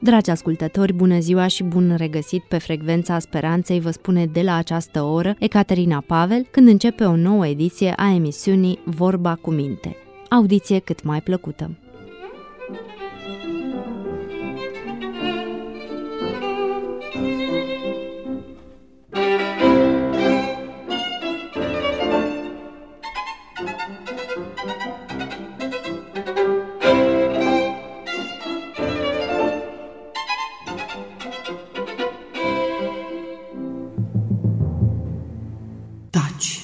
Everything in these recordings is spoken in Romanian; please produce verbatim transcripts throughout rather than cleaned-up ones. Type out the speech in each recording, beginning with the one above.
Dragi ascultători, bună ziua și bun regăsit pe Frecvența Speranței, vă spune de la această oră Ecaterina Pavel, când începe o nouă ediție a emisiunii Vorba cu Minte. Audiție cât mai plăcută! Taci.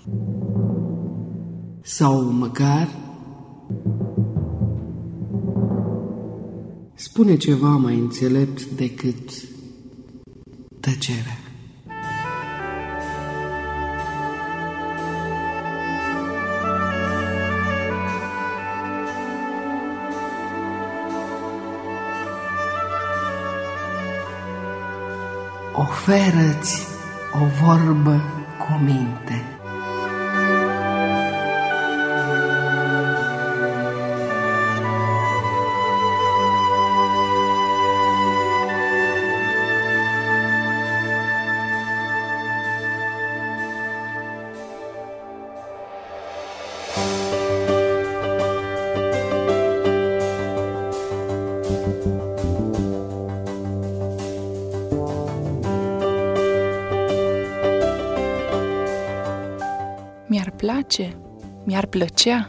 Sau măcar spune ceva mai înțelept decât tăcerea. Oferă-ți o vorbă cu minte. Mi-ar place, mi-ar plăcea.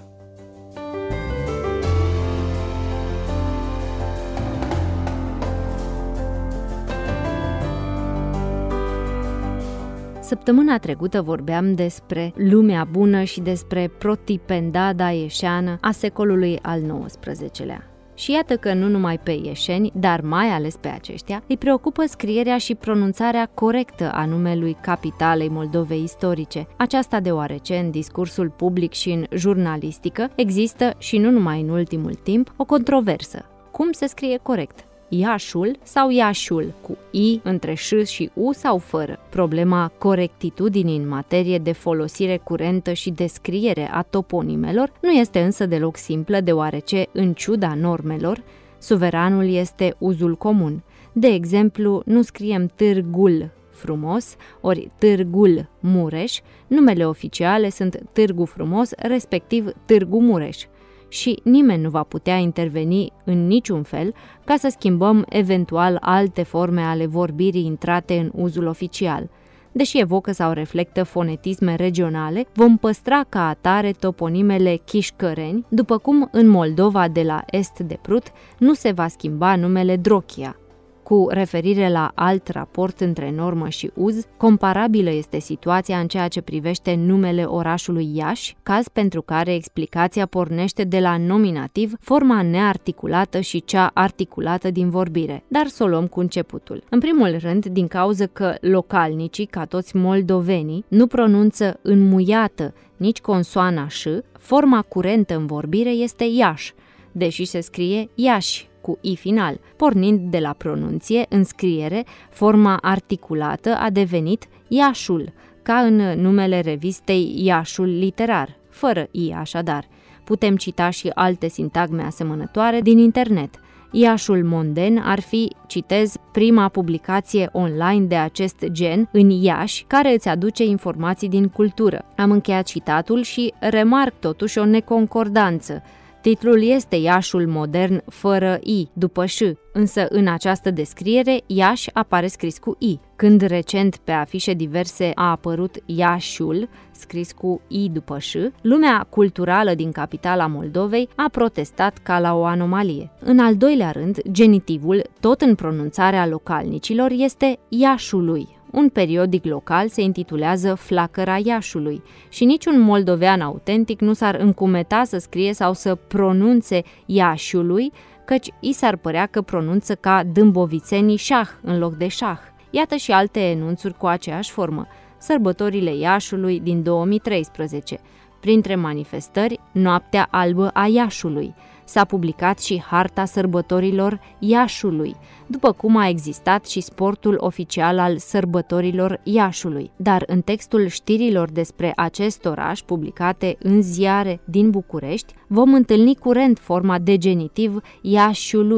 Săptămâna trecută vorbeam despre lumea bună și despre protipendada ieșeană a secolului al nouăsprezecelea. Și iată că nu numai pe ieșeni, dar mai ales pe aceștia, îi preocupă scrierea și pronunțarea corectă a numelui capitalei Moldovei istorice. Aceasta deoarece în discursul public și în jurnalistică există, și nu numai în ultimul timp, o controversă. Cum se scrie corect? Iașul sau Iașul, cu I între ș și U sau fără? Problema corectitudinii în materie de folosire curentă și descriere a toponimelor nu este însă deloc simplă, deoarece, în ciuda normelor, suveranul este uzul comun. De exemplu, nu scriem Târgul Frumos, ori Târgul Mureș, numele oficiale sunt Târgu Frumos, respectiv Târgu Mureș. Și nimeni nu va putea interveni în niciun fel ca să schimbăm eventual alte forme ale vorbirii intrate în uzul oficial. Deși evocă sau reflectă fonetisme regionale, vom păstra ca atare toponimele chișcăreni, după cum în Moldova de la est de Prut nu se va schimba numele Drochia. Cu referire la alt raport între normă și uz, comparabilă este situația în ceea ce privește numele orașului Iași, caz pentru care explicația pornește de la nominativ, forma nearticulată și cea articulată din vorbire. Dar să o luăm cu începutul. În primul rând, din cauză că localnicii, ca toți moldovenii, nu pronunță înmuiată nici consoana ș, forma curentă în vorbire este Iași, deși se scrie Iași cu I final. Pornind de la pronunție, în scriere, forma articulată a devenit Iașul, ca în numele revistei Iașul Literar, fără I așadar. Putem cita și alte sintagme asemănătoare din internet. Iașul Monden ar fi, citez, prima publicație online de acest gen în Iași, care îți aduce informații din cultură. Am încheiat citatul și remarc totuși o neconcordanță. Titlul este Iașul modern fără I, după ș, însă în această descriere Iași apare scris cu I. Când recent pe afișe diverse a apărut Iașul, scris cu I după ș, lumea culturală din capitala Moldovei a protestat ca la o anomalie. În al doilea rând, genitivul, tot în pronunțarea localnicilor, este Iașului. Un periodic local se intitulează Flacăra Iașului și niciun moldovean autentic nu s-ar încumeta să scrie sau să pronunțe Iașului, căci i s-ar părea că pronunță ca dâmbovițenii șah în loc de șah. Iată și alte enunțuri cu aceeași formă. Sărbătorile Iașului din două mii treisprezece. Printre manifestări, Noaptea Albă a Iașului. S-a publicat și harta sărbătorilor Iașului, după cum a existat și sportul oficial al sărbătorilor Iașului. Dar în textul știrilor despre acest oraș, publicate în ziare din București, vom întâlni curent forma de genitiv Iașului,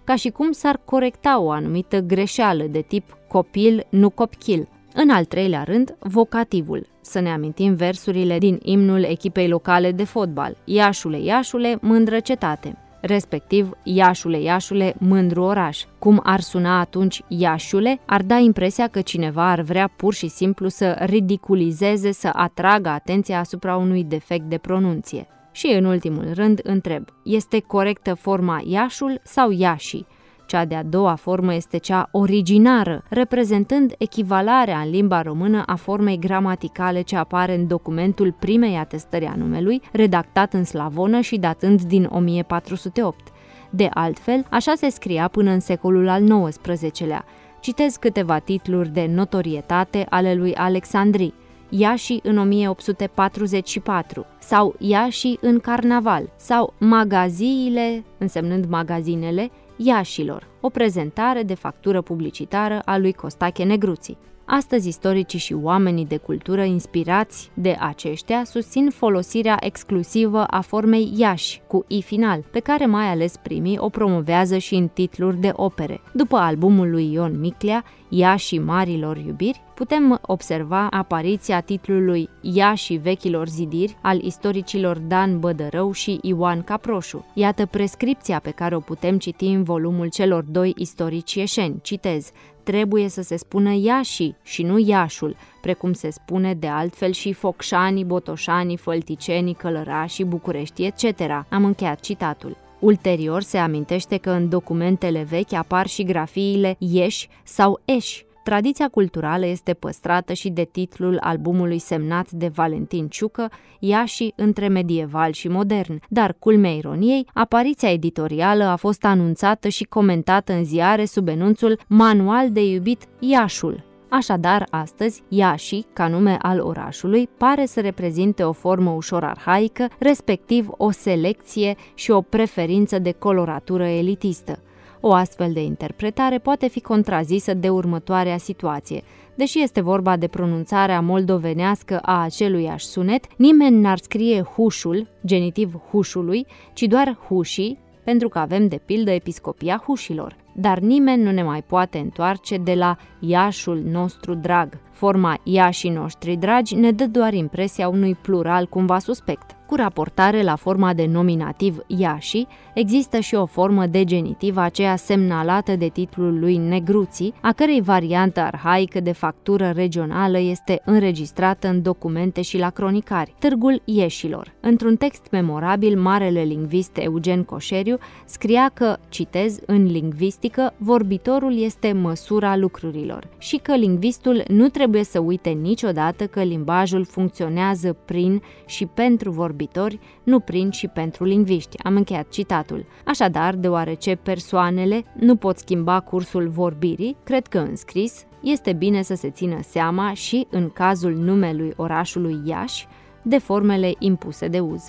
ca și cum s-ar corecta o anumită greșeală de tip copil, nu copchil. În al treilea rând, vocativul. Să ne amintim versurile din imnul echipei locale de fotbal: Iașule, Iașule, mândră cetate, respectiv Iașule, Iașule, mândru oraș. Cum ar suna atunci Iașule, ar da impresia că cineva ar vrea pur și simplu să ridiculizeze, să atragă atenția asupra unui defect de pronunție. Și în ultimul rând întreb, este corectă forma Iașul sau Iașii? Cea de-a doua formă este cea originară, reprezentând echivalarea în limba română a formei gramaticale ce apare în documentul primei atestări a numelui, redactat în slavonă și datând din o mie patru sute opt. De altfel, așa se scria până în secolul al nouăsprezecelea. Citez câteva titluri de notorietate ale lui Alexandrii: Iașii în o mie opt sute patruzeci și patru, sau Iașii în carnaval, sau Magaziile, însemnând magazinele, Iașilor, o prezentare de factură publicitară a lui Costache Negruții. Astăzi, istoricii și oamenii de cultură inspirați de aceștia susțin folosirea exclusivă a formei Iași, cu i final, pe care mai ales primii o promovează și în titluri de opere. După albumul lui Ion Miclea, Iașii marilor iubiri, putem observa apariția titlului Iașii vechilor zidiri al istoricilor Dan Bădărău și Ioan Caproșu. Iată prescripția pe care o putem citi în volumul celor doi istorici ieșeni. Citez: trebuie să se spună Iașii și nu Iașul, precum se spune de altfel și Focșanii, Botoșanii, Fălticenii, Călărașii, București, et cetera. Am încheiat citatul. Ulterior se amintește că în documentele vechi apar și grafiile Ieși sau Eși. Tradiția culturală este păstrată și de titlul albumului semnat de Valentin Ciucă, Iașii între medieval și modern, dar, culmea ironiei, apariția editorială a fost anunțată și comentată în ziare sub enunțul Manual de iubit Iașul. Așadar, astăzi, Iașii, ca nume al orașului, pare să reprezinte o formă ușor arhaică, respectiv o selecție și o preferință de coloratură elitistă. O astfel de interpretare poate fi contrazisă de următoarea situație. Deși este vorba de pronunțarea moldovenească a aceluiași sunet, nimeni n-ar scrie Hușul, genitiv Hușului, ci doar Hușii, pentru că avem de pildă Episcopia Hușilor. Dar nimeni nu ne mai poate întoarce de la Iașul nostru drag. Forma Iașii noștri dragi ne dă doar impresia unui plural cumva suspect. Cu raportare la forma de nominativ Iașii, există și o formă de genitiv, aceea semnalată de titlul lui Negruții, a cărei variantă arhaică de factură regională este înregistrată în documente și la cronicari: Târgul Ieșilor. Într-un text memorabil, marele lingvist Eugen Coșeriu scria că, citez, în lingvistică, vorbitorul este măsura lucrurilor și că lingvistul nu trebuie să uite niciodată că limbajul funcționează prin și pentru vorbitori, nu prin și pentru lingviști. Am încheiat citatul. Așadar, deoarece persoanele nu pot schimba cursul vorbirii, cred că în scris este bine să se țină seama și, în cazul numelui orașului Iași, de formele impuse de uz.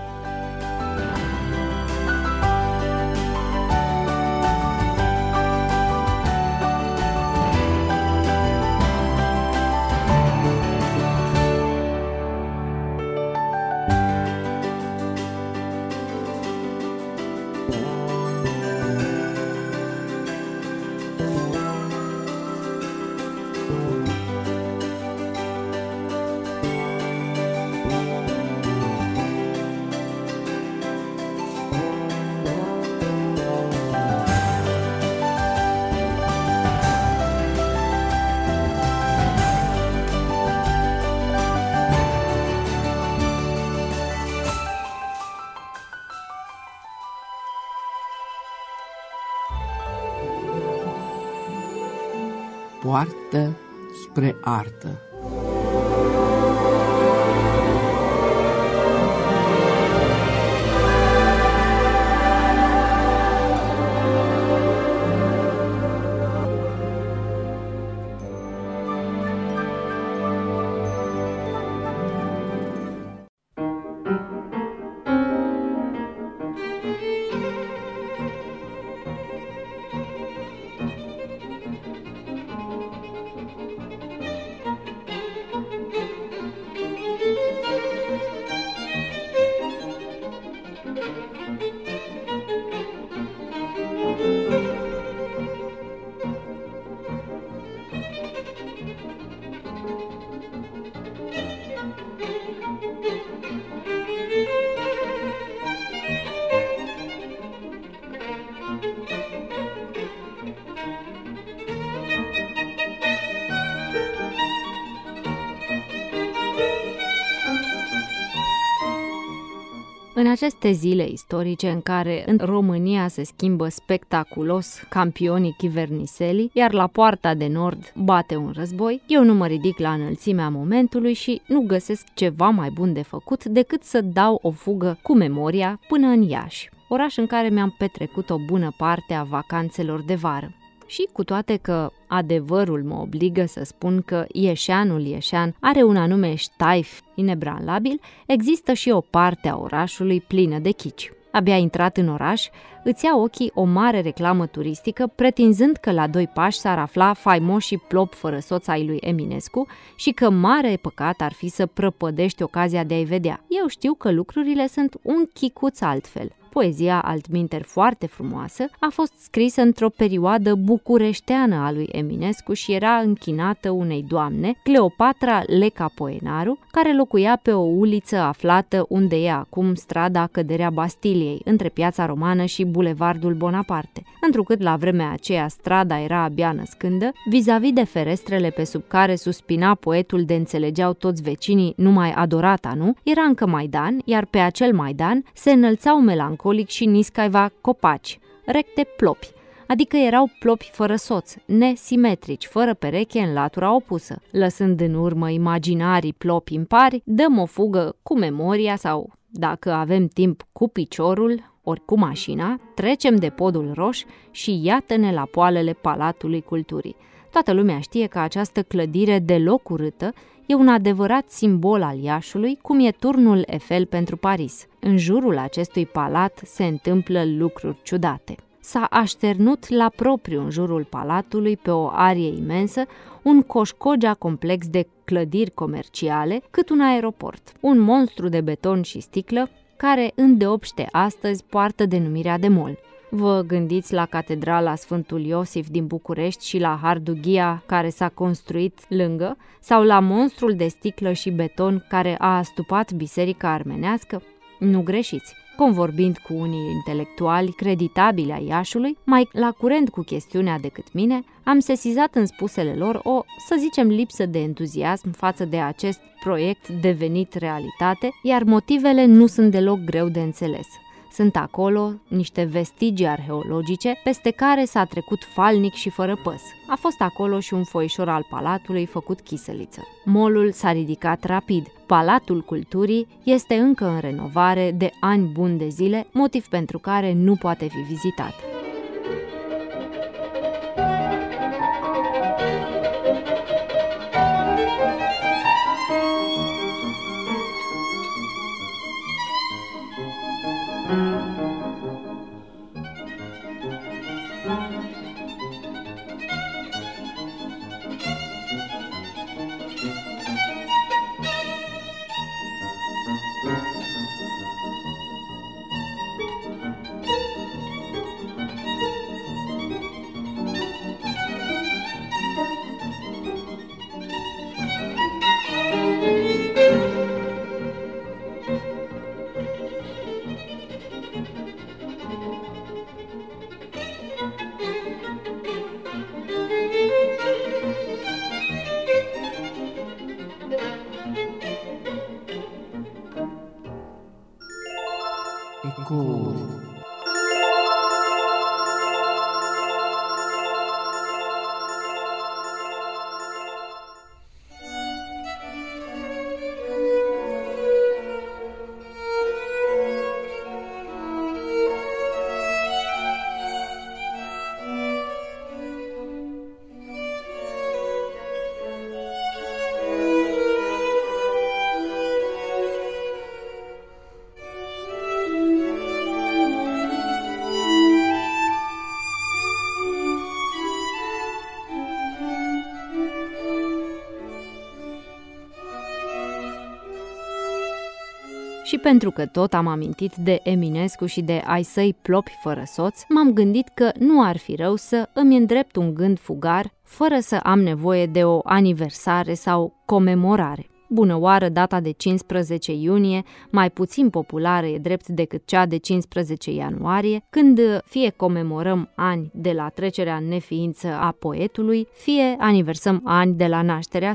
Poartă spre artă. aceste zile istorice în care în România se schimbă spectaculos campionii chiverniseli, iar la poarta de nord bate un război, eu nu mă ridic la înălțimea momentului și nu găsesc ceva mai bun de făcut decât să dau o fugă cu memoria până în Iași, oraș în care mi-am petrecut o bună parte a vacanțelor de vară. Și cu toate că adevărul mă obligă să spun că ieșeanul ieșean are un anume ștaif inebranlabil, există și o parte a orașului plină de chici. Abia intrat în oraș, îți ia ochii o mare reclamă turistică, pretinzând că la doi pași s-ar afla faimoșii plop fără soț ai lui Eminescu și că mare păcat ar fi să prăpădești ocazia de a-i vedea. Eu știu că lucrurile sunt un chicuț altfel. Poezia, altminteri foarte frumoasă, a fost scrisă într-o perioadă bucureșteană a lui Eminescu și era închinată unei doamne, Cleopatra Leca Poenaru, care locuia pe o uliță aflată unde e acum strada Căderea Bastiliei, între Piața Romană și Bulevardul Bonaparte. Întrucât la vremea aceea strada era abia născândă, vis-a-vis de ferestrele pe sub care suspina poetul de înțelegeau toți vecinii numai adorata, nu? Era încă Maidan, iar pe acel Maidan se înălțau melancolic și niscaiva copaci, recte plopi, adică erau plopi fără soț, nesimetrici, fără pereche în latura opusă. Lăsând în urmă imaginarii plopi impari, dăm o fugă cu memoria sau, dacă avem timp, cu piciorul, ori cu mașina, trecem de podul roș și iată-ne la poalele Palatului Culturii. Toată lumea știe că această clădire deloc urâtă e un adevărat simbol al Iașului, cum e turnul Eiffel pentru Paris. În jurul acestui palat se întâmplă lucruri ciudate. S-a așternut la propriu în jurul palatului, pe o arie imensă, un coșcogea complex de clădiri comerciale, cât un aeroport. Un monstru de beton și sticlă, care îndeopște astăzi poartă denumirea de mall. Vă gândiți la Catedrala Sfântul Iosif din București și la Hardughia care s-a construit lângă, sau la monstrul de sticlă și beton care a astupat biserica armenească? Nu greșiți! Convorbind cu unii intelectuali creditabili ai Iașului, mai la curent cu chestiunea decât mine, am sesizat în spusele lor o, să zicem, lipsă de entuziasm față de acest proiect devenit realitate, iar motivele nu sunt deloc greu de înțeles. Sunt acolo niște vestigii arheologice peste care s-a trecut falnic și fără păs. A fost acolo și un foișor al palatului făcut chiseliță. Molul s-a ridicat rapid. Palatul Culturii este încă în renovare de ani buni de zile, motiv pentru care nu poate fi vizitat. Ecouri. Și pentru că tot am amintit de Eminescu și de ai săi plopi fără soț, m-am gândit că nu ar fi rău să îmi îndrept un gând fugar, fără să am nevoie de o aniversare sau comemorare. Bună oară, data de cincisprezece iunie, mai puțin populară e drept decât cea de cincisprezece ianuarie, când fie comemorăm ani de la trecerea în neființă a poetului, fie aniversăm ani de la nașterea sa.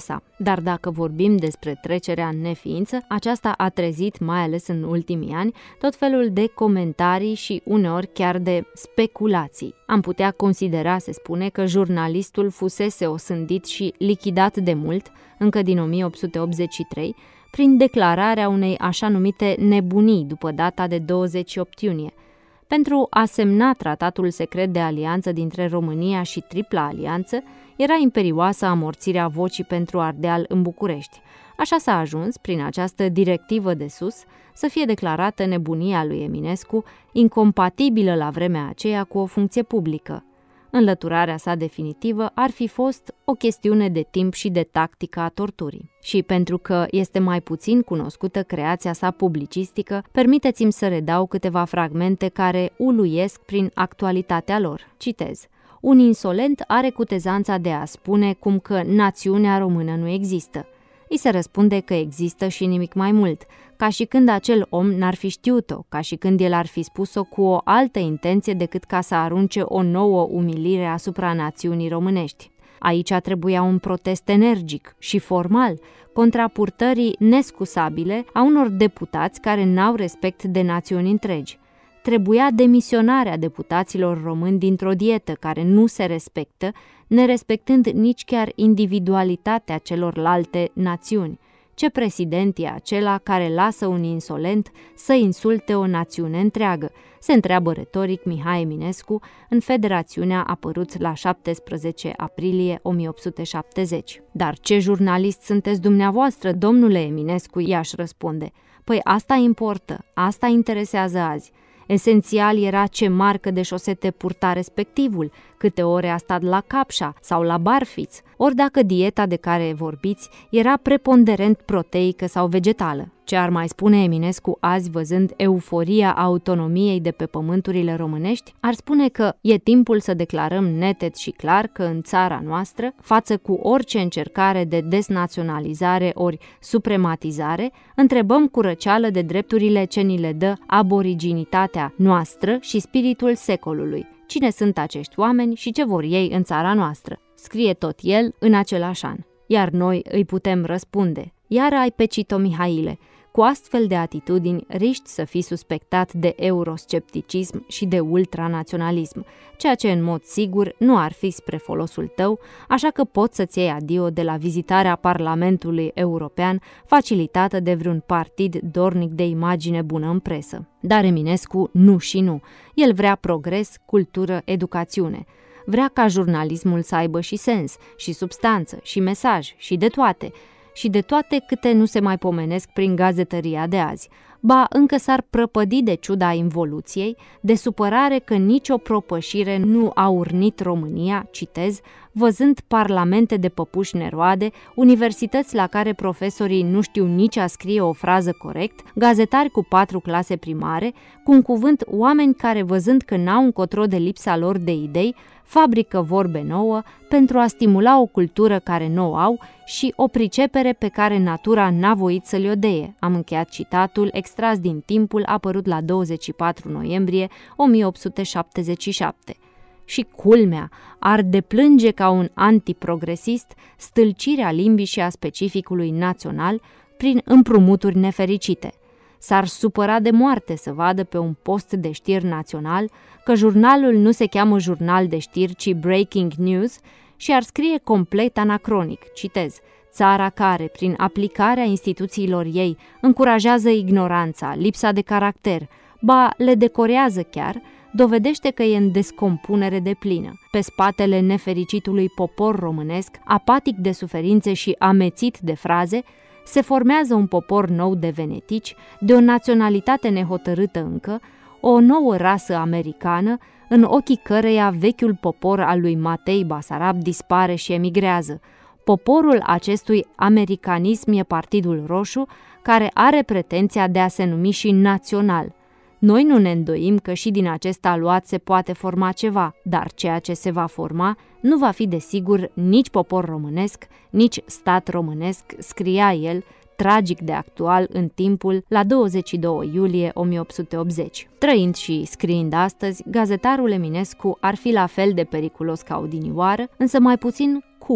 Dar dacă vorbim despre trecerea în neființă, aceasta a trezit, mai ales în ultimii ani, tot felul de comentarii și uneori chiar de speculații. Am putea considera, se spune, că jurnalistul fusese osândit și lichidat de mult, încă din o mie opt sute optzeci și trei, prin declararea unei așa numite nebunii după data de douăzeci și opt iunie. Pentru a semna tratatul secret de alianță dintre România și Tripla Alianță, era imperioasă amorțirea vocii pentru Ardeal în București. Așa s-a ajuns, prin această directivă de sus, să fie declarată nebunia lui Eminescu, incompatibilă la vremea aceea cu o funcție publică. Înlăturarea sa definitivă ar fi fost o chestiune de timp și de tactică a torturii. Și pentru că este mai puțin cunoscută creația sa publicistică, permiteți-mi să redau câteva fragmente care uluiesc prin actualitatea lor. Citez. Un insolent are cutezanța de a spune cum că națiunea română nu există. Îi se răspunde că există și nimic mai mult, ca și când acel om n-ar fi știut-o, ca și când el ar fi spus-o cu o altă intenție decât ca să arunce o nouă umilire asupra națiunii românești. Aici trebuia un protest energic și formal contra purtării nescusabile a unor deputați care n-au respect de națiuni întregi. Trebuia demisionarea deputaților români dintr-o dietă care nu se respectă, nerespectând nici chiar individualitatea celorlalte națiuni. Ce president e acela care lasă un insolent să insulte o națiune întreagă? Se întreabă retoric Mihai Eminescu în Federațiunea apărut la șaptesprezece aprilie o mie opt sute șaptezeci. Dar ce jurnalist sunteți dumneavoastră, domnule Eminescu, i-aș răspunde. Păi asta importă, asta interesează azi. Esențial era ce marcă de șosete purta respectivul, câte ore a stat la Capșa sau la Barfiț, ori dacă dieta de care vorbiți era preponderent proteică sau vegetală. Ce ar mai spune Eminescu azi văzând euforia autonomiei de pe pământurile românești? Ar spune că e timpul să declarăm neted și clar că în țara noastră, față cu orice încercare de desnaționalizare ori suprematizare, întrebăm cu răceală de drepturile ce ni le dă aboriginitatea noastră și spiritul secolului. Cine sunt acești oameni și ce vor ei în țara noastră? Scrie tot el în același an. Iar noi îi putem răspunde. Iar ai pe Cito Mihaile, cu astfel de atitudini riști să fii suspectat de euroscepticism și de ultranaționalism, ceea ce în mod sigur nu ar fi spre folosul tău, așa că poți să-ți iei adio de la vizitarea Parlamentului European, facilitată de vreun partid dornic de imagine bună în presă. Dar Eminescu nu și nu. El vrea progres, cultură, educațiune. Vrea ca jurnalismul să aibă și sens, și substanță, și mesaj, și de toate, și de toate câte nu se mai pomenesc prin gazetăria de azi. Ba, încă s-ar prăpădi de ciuda involuției, de supărare că nicio propășire nu a urnit România, citez, văzând parlamente de păpuși neroade, universități la care profesorii nu știu nici a scrie o frază corect, gazetari cu patru clase primare, cu un cuvânt oameni care, văzând că n-au încotro de lipsa lor de idei, fabrică vorbe nouă pentru a stimula o cultură care nu au și o pricepere pe care natura n-a voit să le-o deie. Am încheiat citatul extras din Timpul apărut la douăzeci și patru noiembrie o mie opt sute șaptezeci și șapte. Și culmea, ar deplânge ca un antiprogresist stâlcirea limbii și a specificului național prin împrumuturi nefericite. S-ar supăra de moarte să vadă pe un post de știri național că jurnalul nu se cheamă jurnal de știri, ci Breaking News și ar scrie complet anacronic, citez, țara care, prin aplicarea instituțiilor ei, încurajează ignoranța, lipsa de caracter, ba le decorează chiar, dovedește că e în descompunere deplină. Pe spatele nefericitului popor românesc, apatic de suferințe și amețit de fraze, se formează un popor nou de venetici, de o naționalitate nehotărâtă încă, o nouă rasă americană, în ochii căreia vechiul popor al lui Matei Basarab dispare și emigrează. Poporul acestui americanism e Partidul Roșu, care are pretenția de a se numi și național. Noi nu ne îndoim că și din acest aluat se poate forma ceva, dar ceea ce se va forma nu va fi desigur nici popor românesc, nici stat românesc, scria el, tragic de actual în Timpul la douăzeci și doi iulie o mie opt sute optzeci. Trăind și scriind astăzi, gazetarul Eminescu ar fi la fel de periculos ca odinioară, însă mai puțin cool.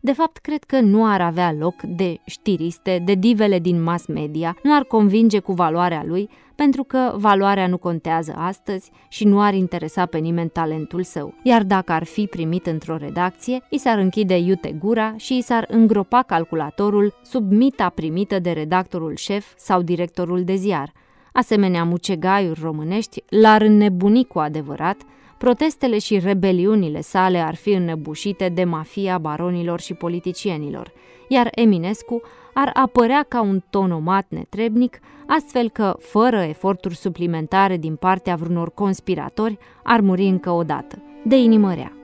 De fapt, cred că nu ar avea loc de știriste, de divele din mass media, nu ar convinge cu valoarea lui, pentru că valoarea nu contează astăzi și nu ar interesa pe nimeni talentul său. Iar dacă ar fi primit într-o redacție, i s-ar închide iute gura și i s-ar îngropa calculatorul sub mita primită de redactorul șef sau directorul de ziar. Asemenea mucegaiuri românești l-ar înnebuni cu adevărat, protestele și rebeliunile sale ar fi înnăbușite de mafia baronilor și politicienilor, iar Eminescu ar apărea ca un tonomat netrebnic, astfel că, fără eforturi suplimentare din partea vreunor conspiratori, ar muri încă o dată, de inimă rea.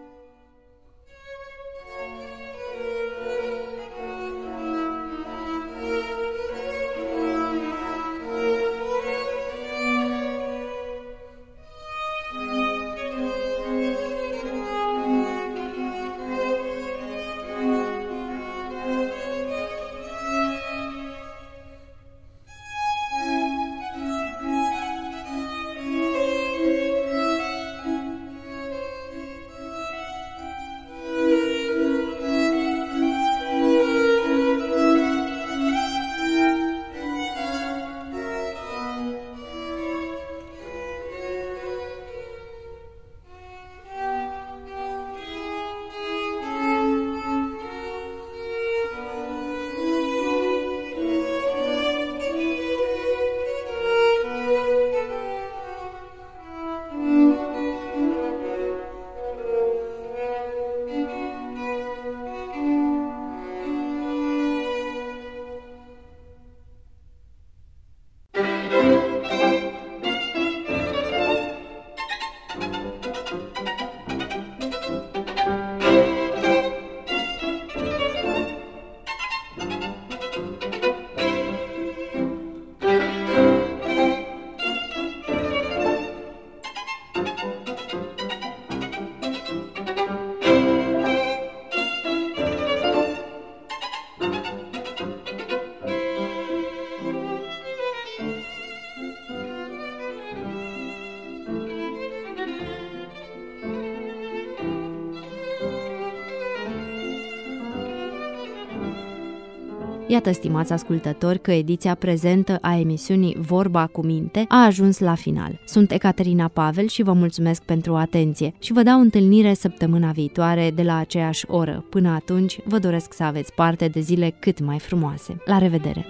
Iată, stimați ascultători, că ediția prezentă a emisiunii Vorba cu Minte a ajuns la final. Sunt Ecaterina Pavel și vă mulțumesc pentru atenție și vă dau întâlnire săptămâna viitoare de la aceeași oră. Până atunci, vă doresc să aveți parte de zile cât mai frumoase. La revedere!